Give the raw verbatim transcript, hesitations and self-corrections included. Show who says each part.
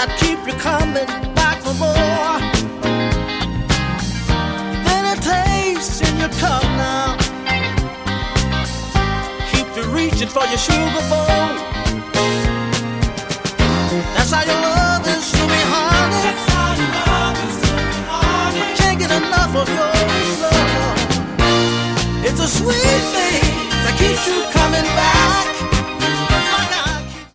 Speaker 1: I'd keep you coming back for more. Then it tastes in your cup now. Keep you reaching for your sugar bowl. That's how your love is to me, honey. That's how your love is to me, honey. I can't get enough of your love. It's a sweet